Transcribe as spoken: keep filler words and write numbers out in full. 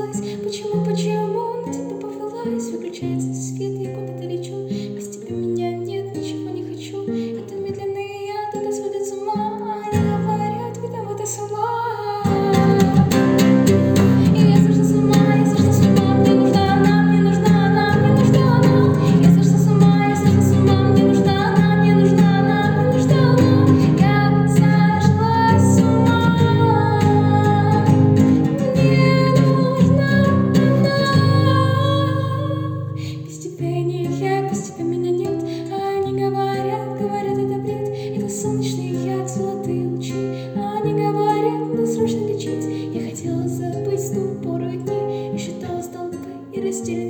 понеслась. Почему, почему на тебя повелась? Выключается свет, я куда-то лечу. Без тебя меня нет, ничего не хочу. Это медленный яд, это сводит с ума. Они говорят, виновата сама. И я сошла с ума, я сошла с ума. Мне нужна она, мне нужна она, мне нужна она. Я сошла с ума, я сошла с ума. Мне нужна она, мне нужна она, мне нужна она. Я сошла с ума. Мне нужна она. Без тебя не я, без тебя меня нет. Они говорят, говорят, это бред. Это солнечный яд, золотые лучи. Они говорят, надо срочно лечить. Я хотела забыть ту пору дней. Я считала столбы и разделенные